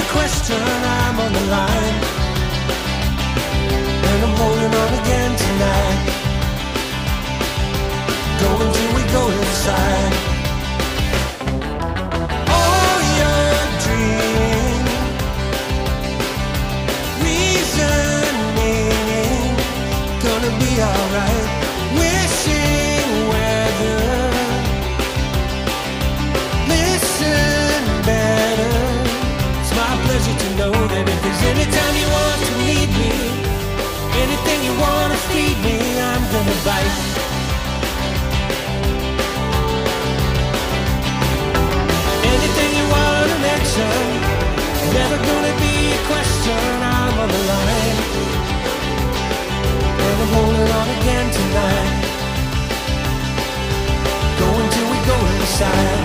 question, I'm on the line, and I'm holding on again tonight. Going till we go inside. All your dreams, reasoning, gonna be alright. Wishing weather, listen better. It's my pleasure to know that if there's any time you want to need me, anything you want to feed me, I'm gonna bite. Anything you want to mention, never gonna be a question. I'm on the line, and I'm holding on again tonight. Going till we go inside.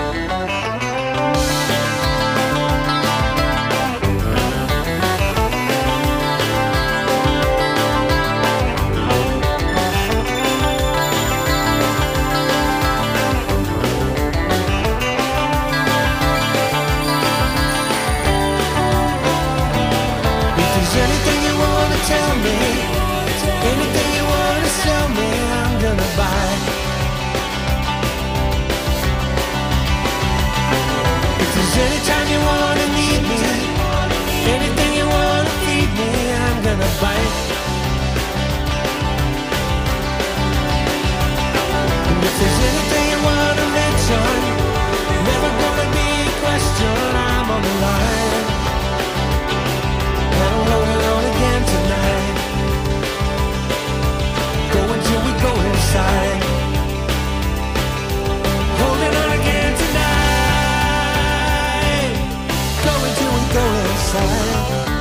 Anything you wanna tell me, anything you wanna sell me, I'm gonna buy. If there's any time you wanna need me, anything you wanna feed me, I'm gonna bite. And if there's anything you wanna mention, never gonna be a question. I'm on the line, and I'm holding on again tonight. Going till we go inside. Holding on again tonight. Going till we go inside.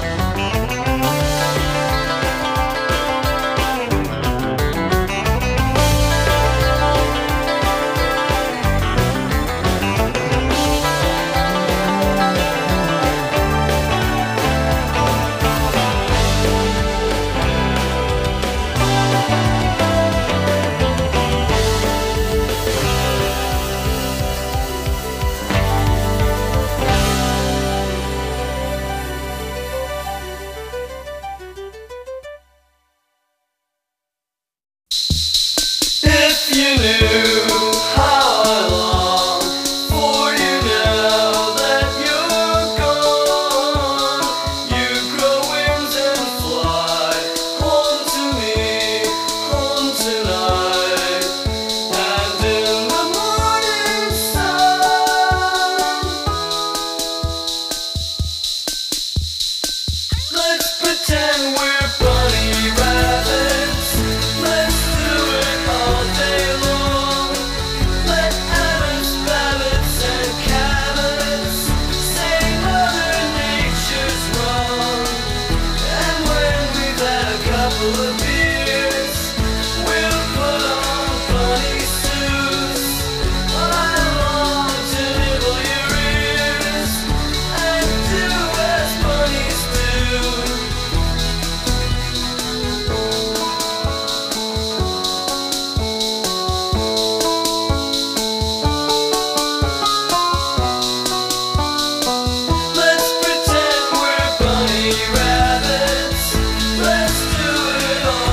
If you knew how I long for you now that you're gone, you grow wings and fly home to me, home tonight. And in the morning sun, let's pretend we're bunny rabbits. Let's do it all day long. Let Adams, Babbitts, and Cabots say Mother Nature's wrong. And when we've had a couple of beers, we'll put on bunny suits. I long to nibble your ears and do as bunnies do. Let's pretend we're bunny rabbits. Let's do it all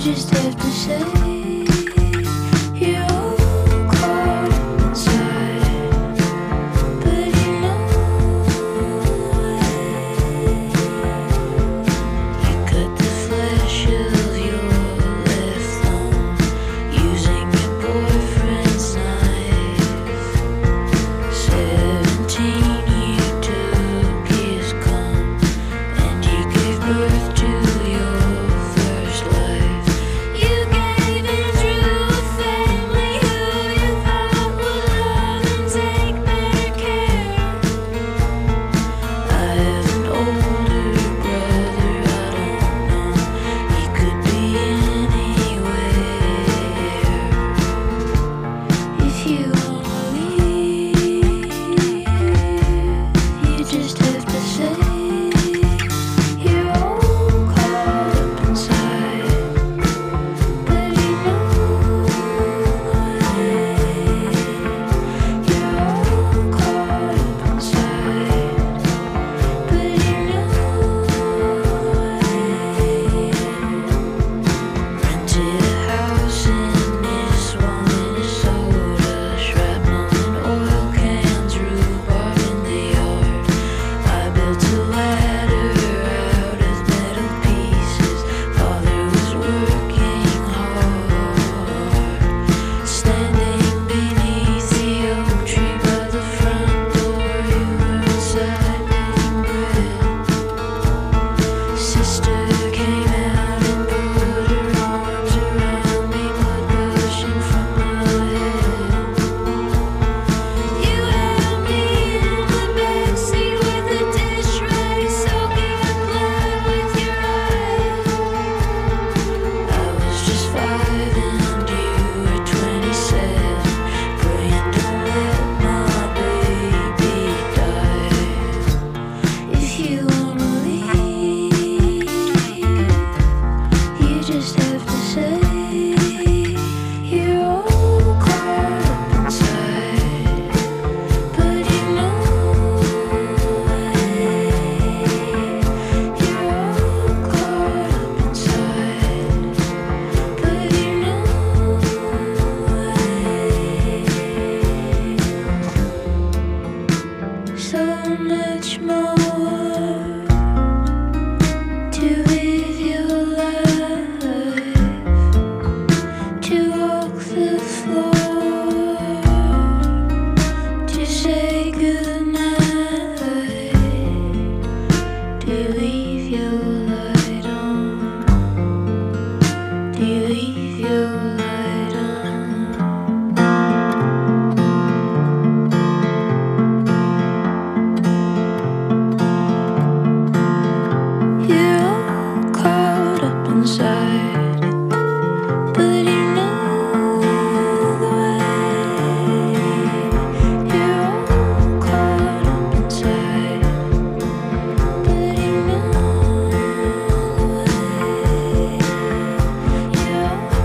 just have to say you're all caught up inside, but you know you cut the flesh of your left thumb using your boyfriend's knife. 17, you took his cum and you gave birth to your first life. You gave it through a family who you thought would love and take better care. I have an older brother, I don't know, he could be anywhere. If you wanna leave, you just have to say you're all caught up inside, but you know you're all caught up inside, but you know rented a house in Nisswa, Minnesota, shrapnel and oil cans, rhubarb in the yard. I built a ladder out of metal pieces. Father was working hard, standing beneath the oak tree by the front door. You were inside making bread. Sister came out and put her arms around me, blood gushing from my head. You held me in the backseat with a dish rag, soaking up blood with your eyes. I was just 5 and you were 27, praying don't let my baby die. If you wanna leave, you just have to say you're all caught up inside, but you know you're all caught up inside, but you know so much more to live your life, to walk the floor, to say goodnight, to leave your light on, to leave your light on. You're all caught up inside, but you know the way. You're all caught up inside, but you know the way. You're all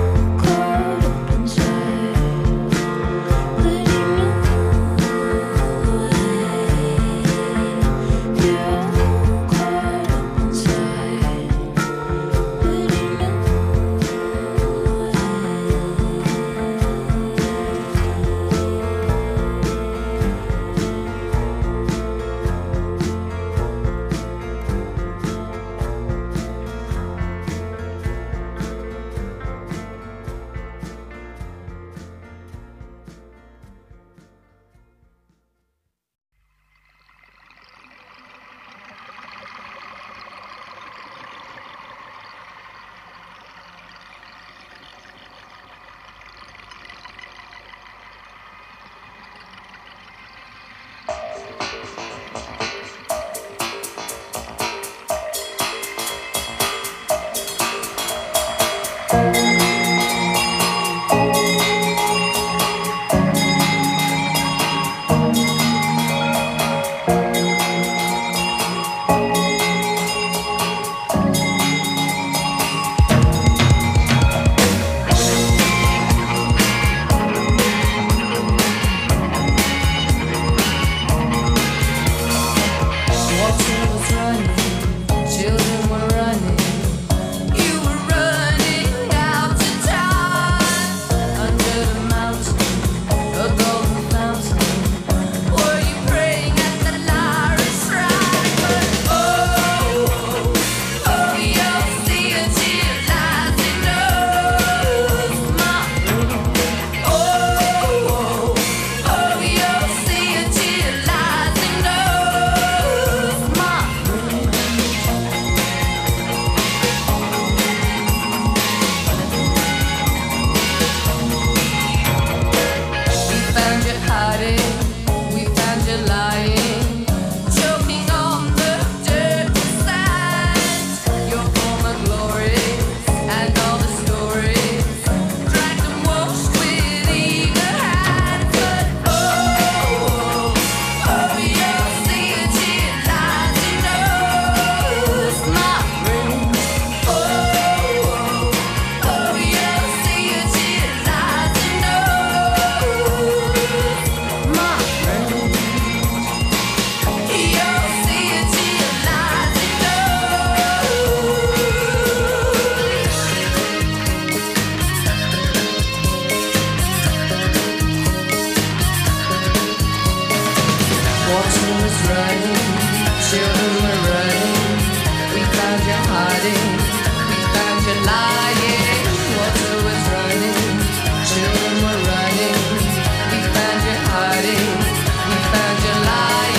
hiding. We found you lying. Water was running. Children were running. We found you hiding. We found you lying.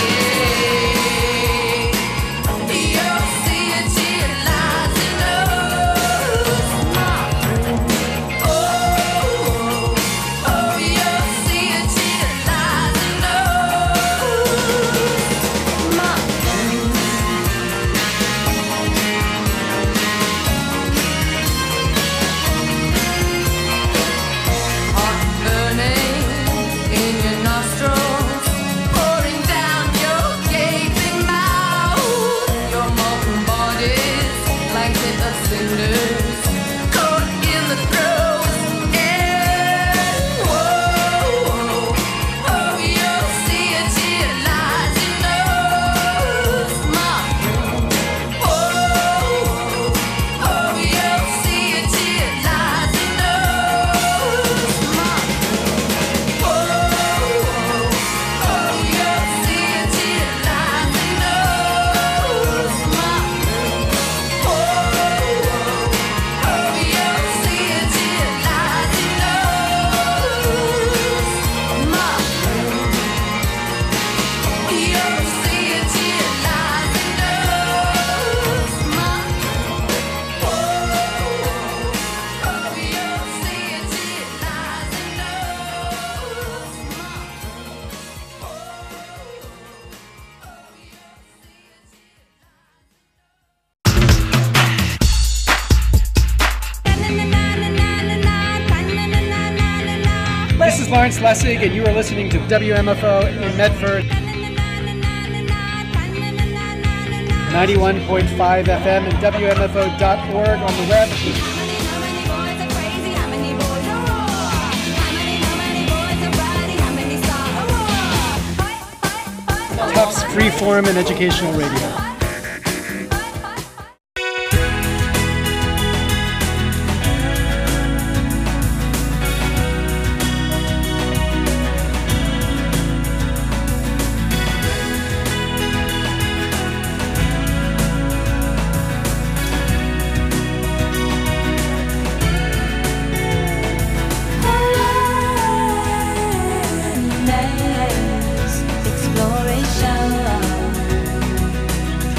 Your city lies in us. Oh, oh, your city lies in Heart burning in your nostrils, pouring down your gaping mouth. Your molten bodies, blanket of cinders, caught in the throes. Whoa, oh, your city lies in us. Oh, your city lies in us. Oh, your city lies in us. Oh, your city lies in This is Lawrence Lessig, and you are listening to WMFO in Medford, 91.5 FM and WMFO.org on the web. Tufts Freeform and Educational Radio. Exploration.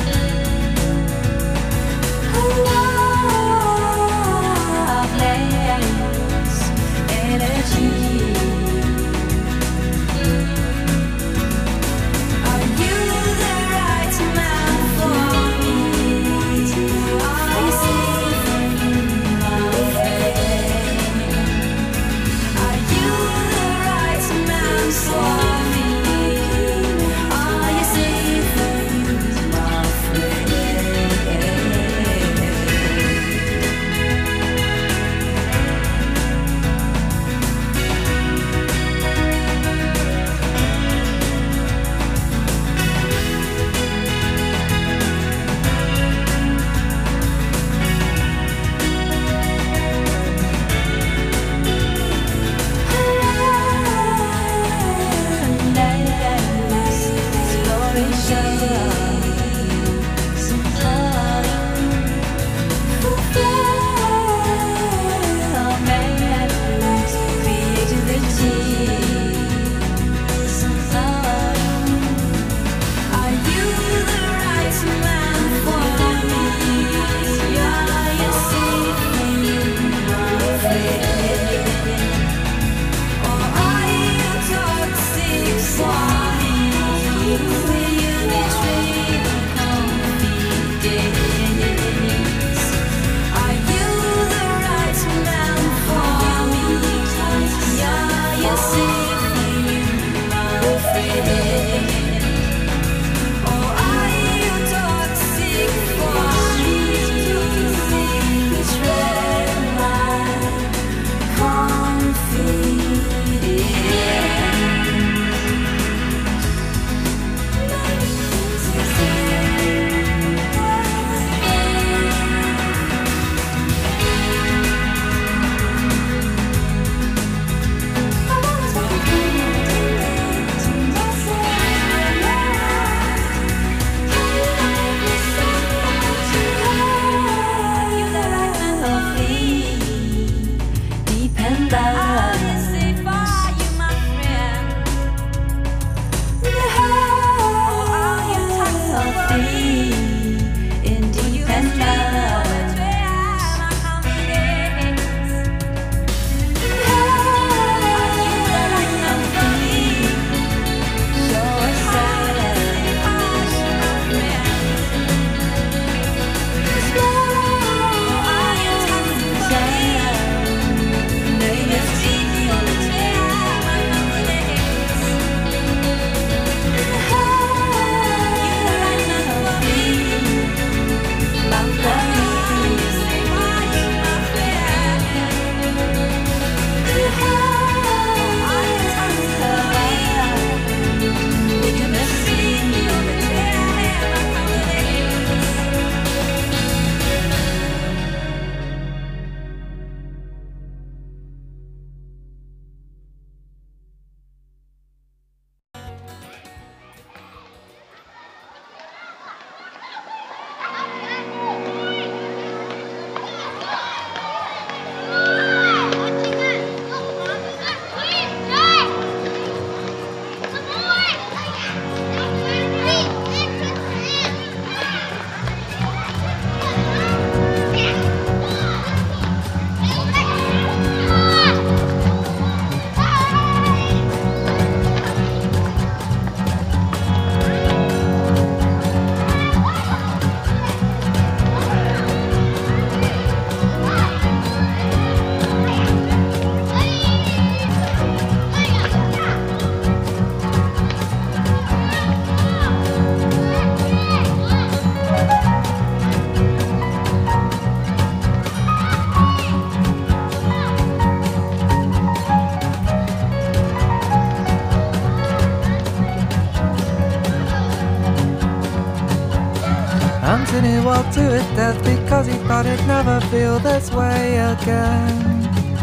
himself to his death because he thought he'd never feel this way again.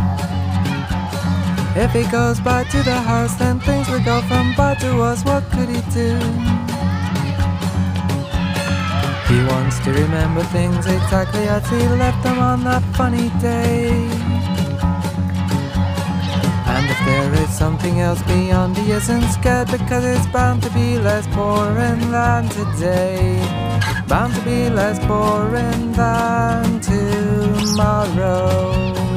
If he goes back to the house, then things will go from bad to worse. What could he do? He wants to remember things exactly as he left them on that funny day. And if there is something else beyond, he isn't scared because it's bound to be less boring than today. Bound to be less boring than tomorrow.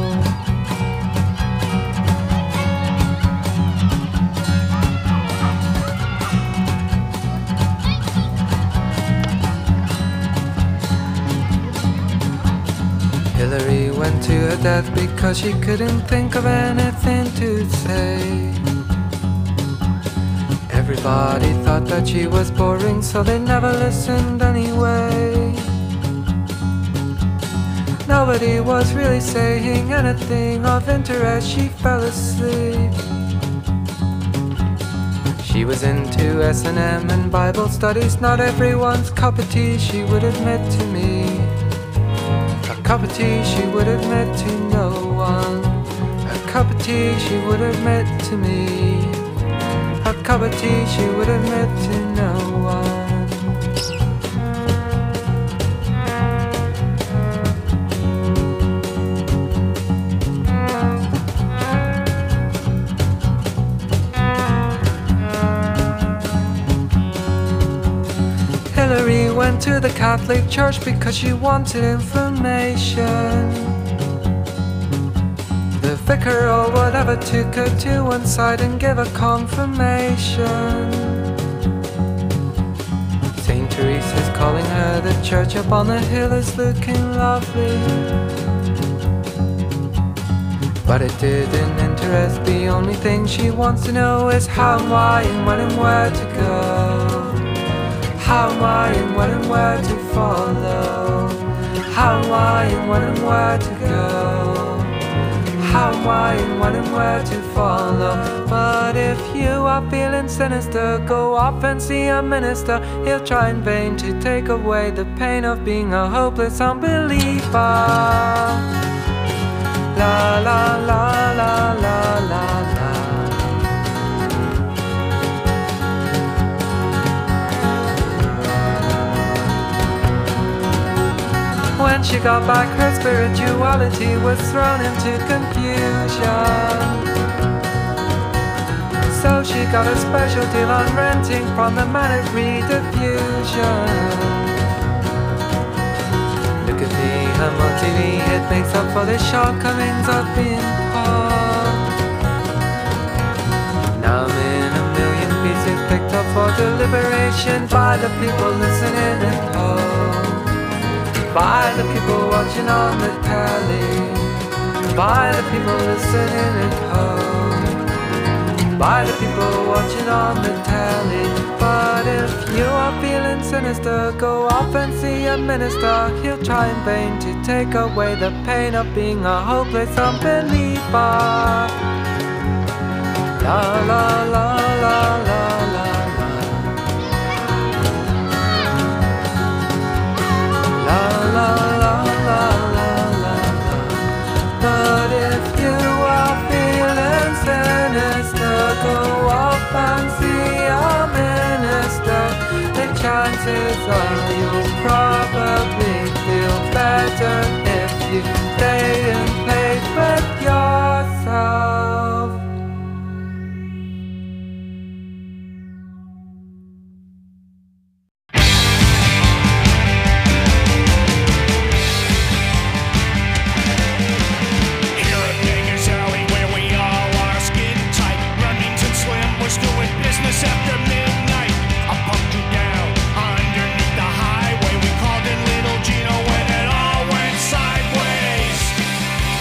Hillary went to her death because she couldn't think of anything to say. Everybody thought that she was boring, so they never listened anyway. Nobody was really saying anything of interest. She fell asleep. She was into S&M and Bible studies, not everyone's cup of tea, she would admit to me. A cup of tea she would admit to no one. A cup of tea she would admit to me. A cup of tea she would admit to no one. Hillary went to the Catholic Church because she wanted information. The vicar or whatever took her to one side and gave her confirmation. Saint Teresa's calling her, the church up on the hill is looking lovely. But it didn't interest, the only thing she wants to know is how and why and when and where to go. How, why, and when and where to follow. How, why, and when and where to go. How, why, and when and where to follow. But if you are feeling sinister, go off and see a minister. He'll try in vain to take away the pain of being a hopeless unbeliever. La la la la la la la. When she got back, her spirituality was thrown into confusion. So she got a special deal on renting from the Manic Rediffusion. Look at me, I'm on TV, it makes up for the shortcomings of being poor. Now I'm in a million pieces picked up for deliberation by the people listening at home. By the people watching on the telly. By the people listening at home. By the people watching on the telly. But if you are feeling sinister, go off and see a minister. He'll try in vain to take away the pain of being a hopeless unbeliever. La la la la la la. La la la la la. But if you are feeling sinister, go off and see a minister. The chances are you'll probably feel better if you stay in place with yourself. After midnight, I pumped you down underneath the highway. We called in Little Gino when it all went sideways.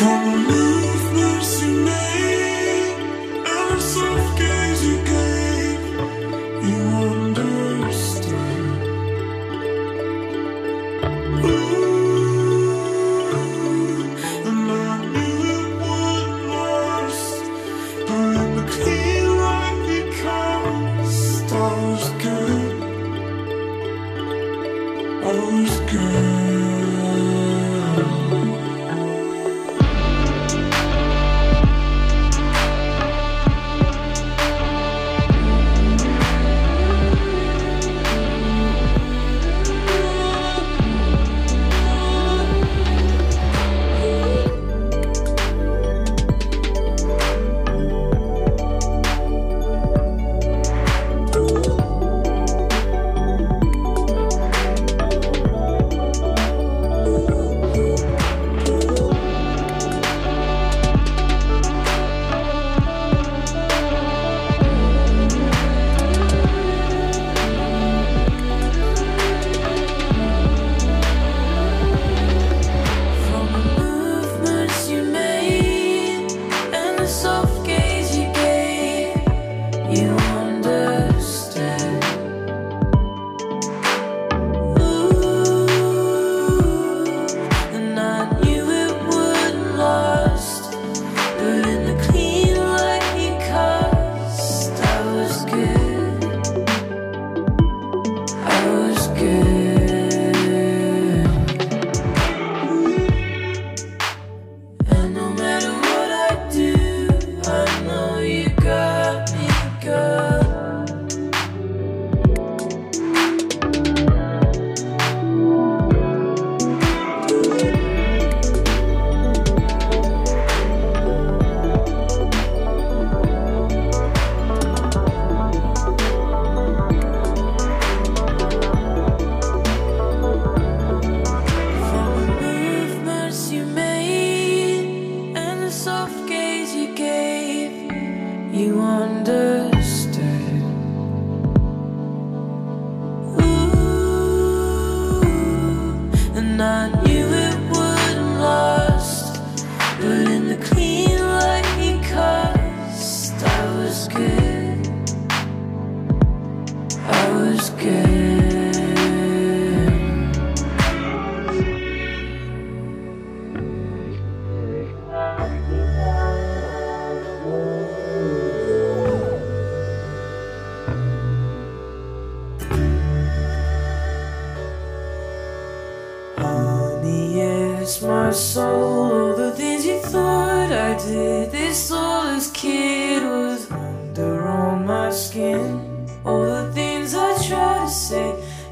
my soul. All the things you thought I did, this soulless kid was under on my skin. All the things I try to say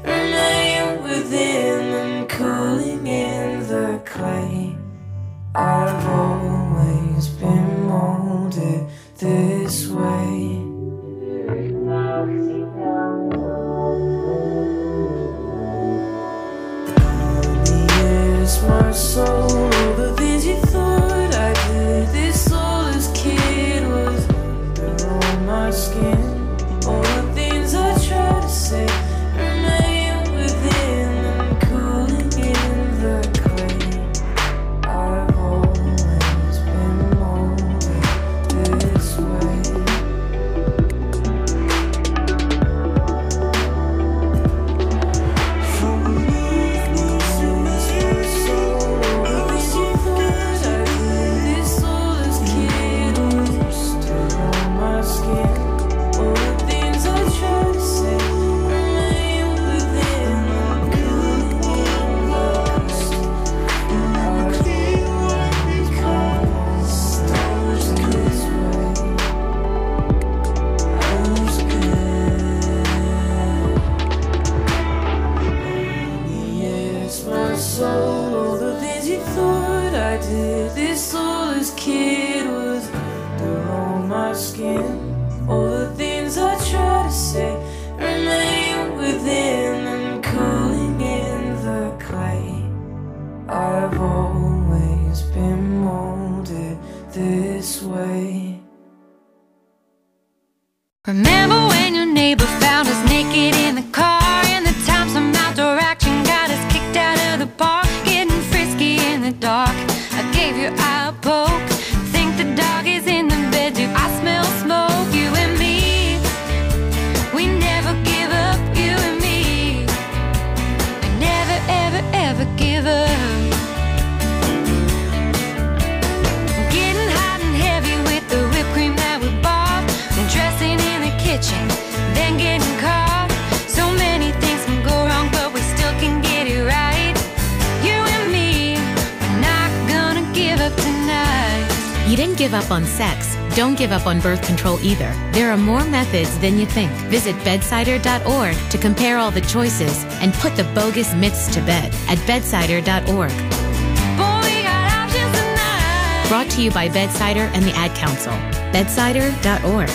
remain within and cooling in the clay. I've always been molded this way. My soul, all the things you thought I did, this soulless kid was under on my skin. All the things I try to say remain within and cooling in the clay. I've always been molded this way. All the things you thought I did, this soulless kid was under on my skin. All the things I try to say remain within and cooling in the clay. I've always been molded this way. Remember when your neighbor found us naked in the car, and the time some outdoor action got us kicked out of the park, getting frisky in the dark. I gave you our You didn't give up on sex. Don't give up on birth control either. There are more methods than you think. Visit bedsider.org to compare all the choices and put the bogus myths to bed at bedsider.org. Brought to you by Bedsider and the Ad Council. Bedsider.org.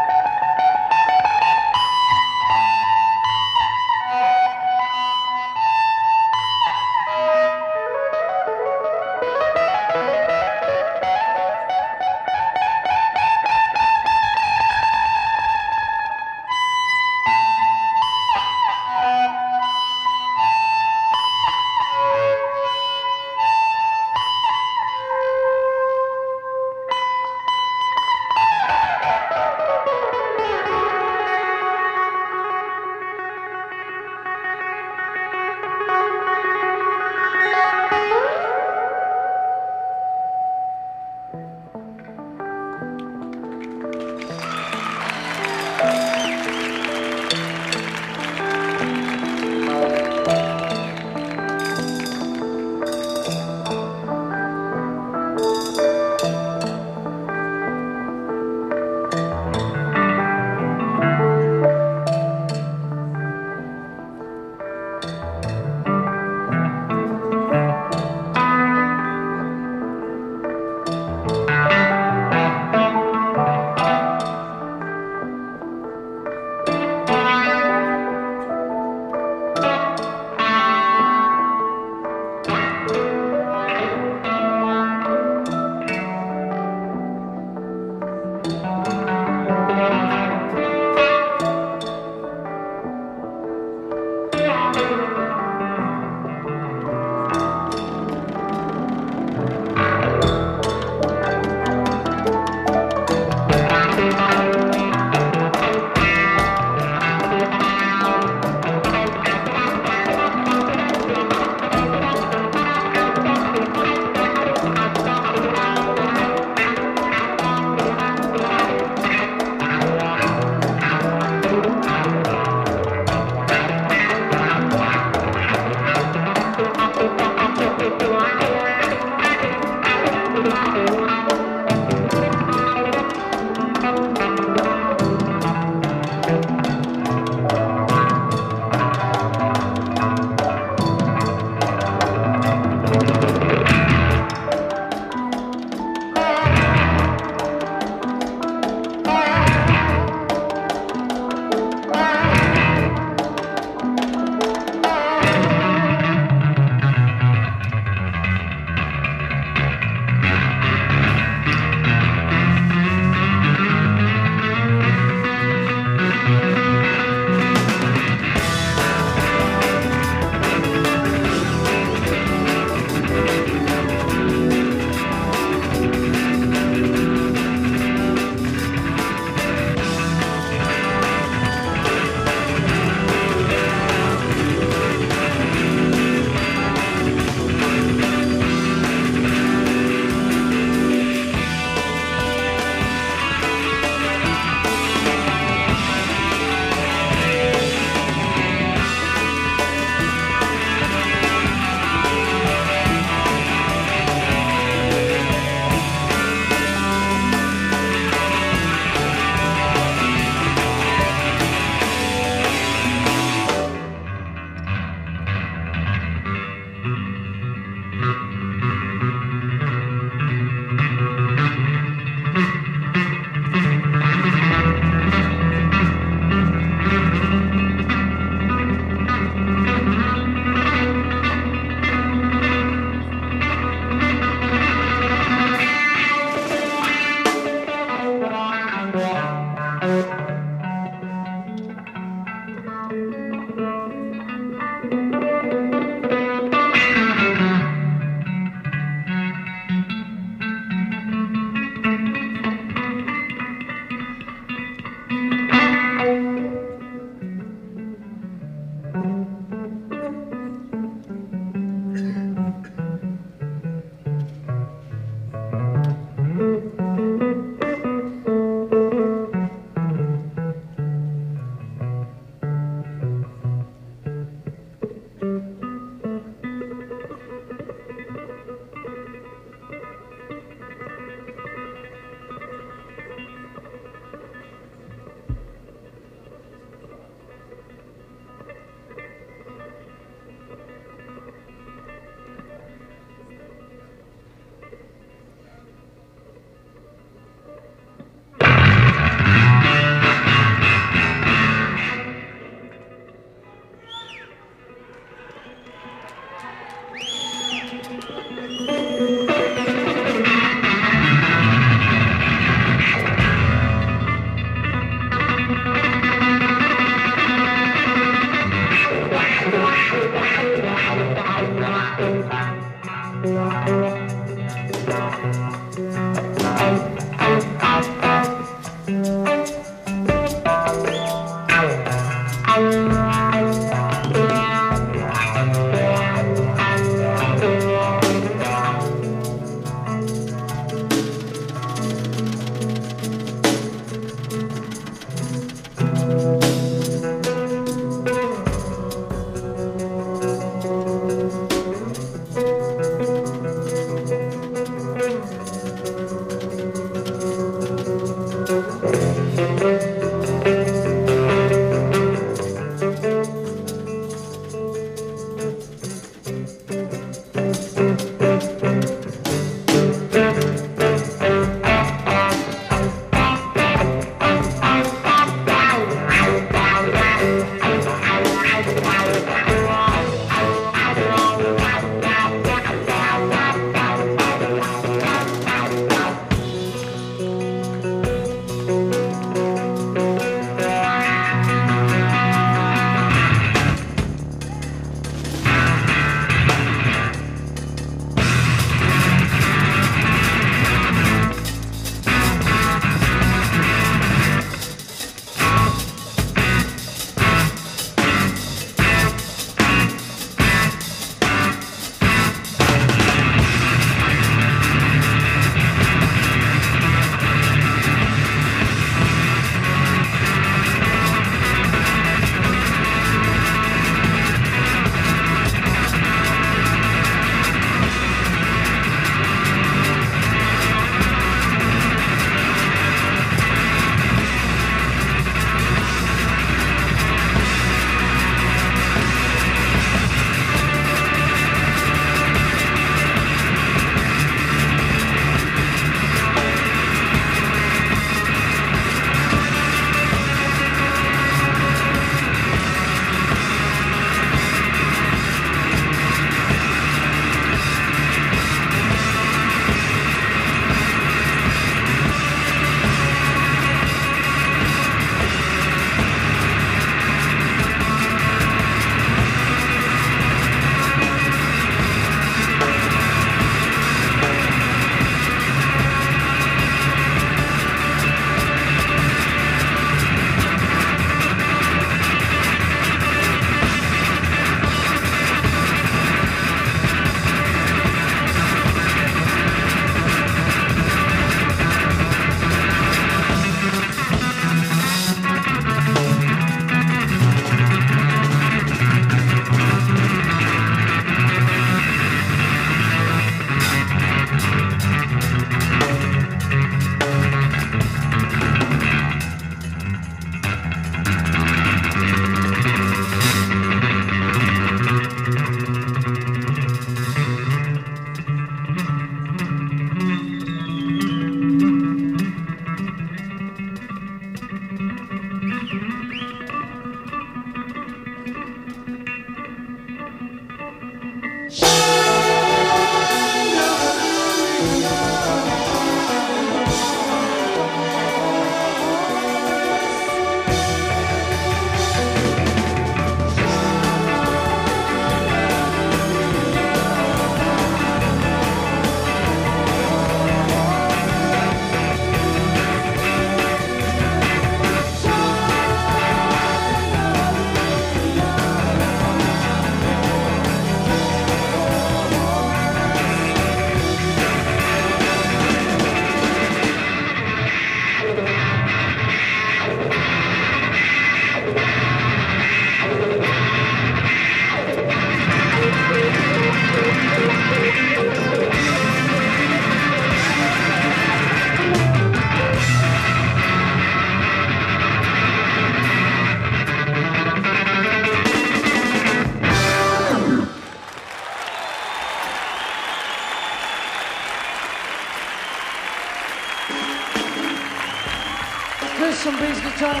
Chris some bass guitar.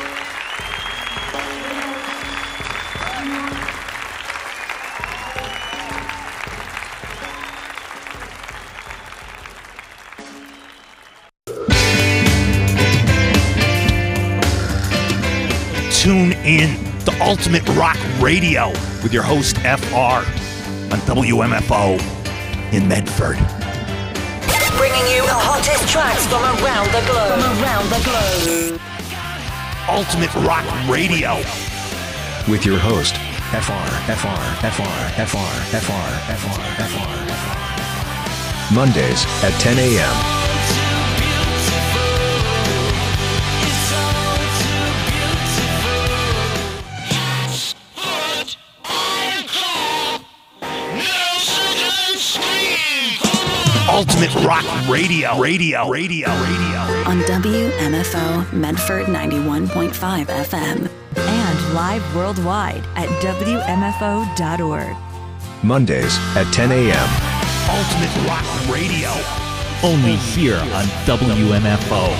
Tune in to Ultimate Rock Radio with your host FR on WMFO in Medford. Bringing you the hottest tracks from around the globe. Ultimate Rock Radio with your host FR. Mondays at 10 a.m. Ultimate Rock Radio. On WMFO Medford 91.5 FM. And live worldwide at WMFO.org. Mondays at 10 a.m. Ultimate Rock Radio. Only here on WMFO.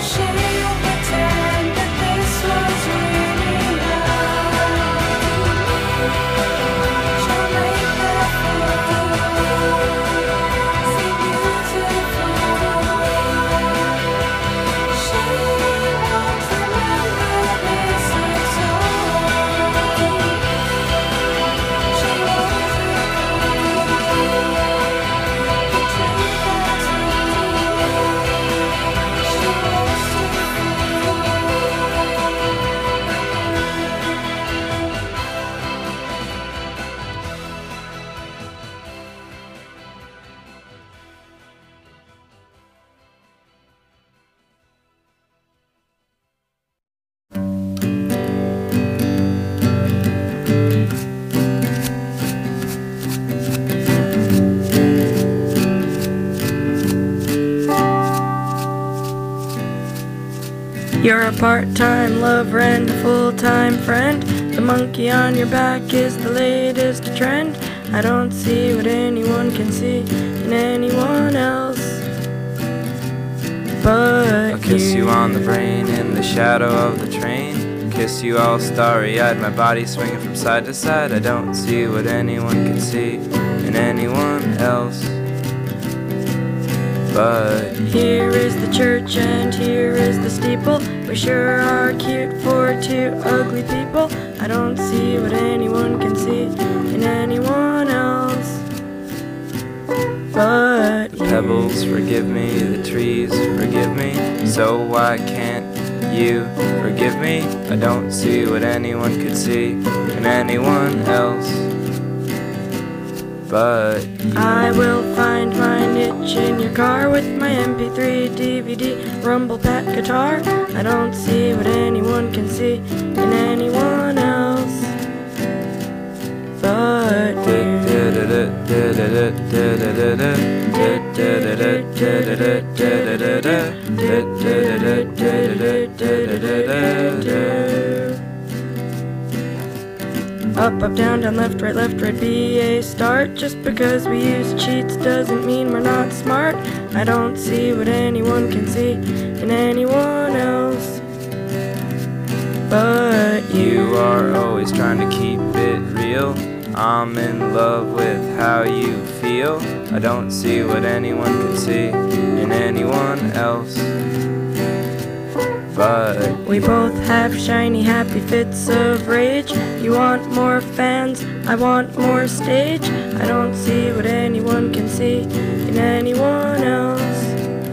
She'll pretend that this was really love. She'll make the fool seem beautiful. She won't remember this at all. She won't You're a part-time lover and a full-time friend. The monkey on your back is the latest trend. I don't see what anyone can see in anyone else but I'll kiss you on the brain in the shadow of the train. Kiss you all starry-eyed, my body swinging from side to side. I don't see what anyone can see in anyone else but here is the church and here is the steeple. We sure are cute for two ugly people. I don't see what anyone can see in anyone else but the pebbles forgive me, the trees forgive me. So why can't you forgive me? I don't see what anyone could see in anyone else but I will find my niche in your car with my MP3, DVD, Rumble Pack guitar. I don't see what anyone can see in anyone else but Up, up, down, down, left, right, be a start. Just because we use cheats doesn't mean we're not smart. I don't see what anyone can see in anyone else but you are always trying to keep it real. I'm in love with how you feel. I don't see what anyone can see in anyone else but we both have shiny, happy fits of rage. You want more fans, I want more stage. I don't see what anyone can see in anyone else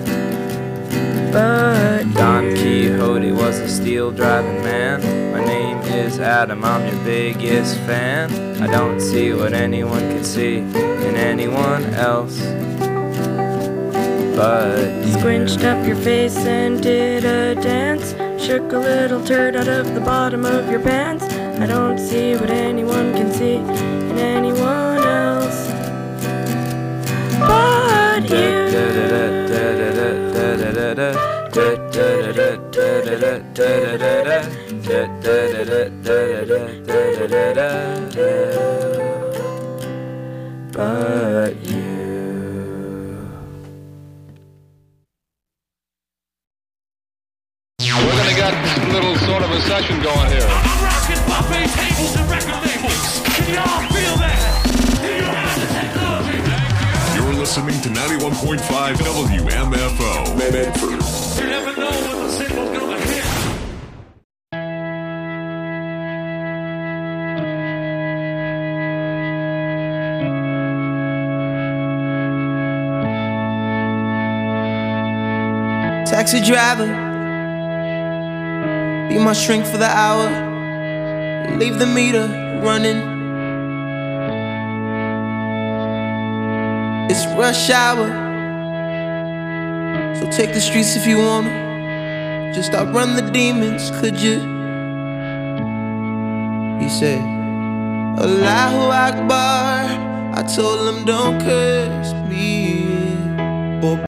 but Don Quixote was a steel driving man. My name is Adam, I'm your biggest fan. I don't see what anyone can see in anyone else but squinched up your face and did a dance. Shook a little turd out of the bottom of your pants. I don't see what anyone can see in anyone else but you. But you. We're gonna get a little sort of a session going here. I'm rocking buffet tables and record labels. Can y'all feel that? Do you have the technology? You're listening to 91.5 WMFO. Medford. You never know when the signal's gonna hit. Taxi driver, be my shrink for the hour. Leave the meter running. It's rush hour, so take the streets if you wanna. Just outrun the demons, could you? He said, Allahu Akbar. I told him don't curse me.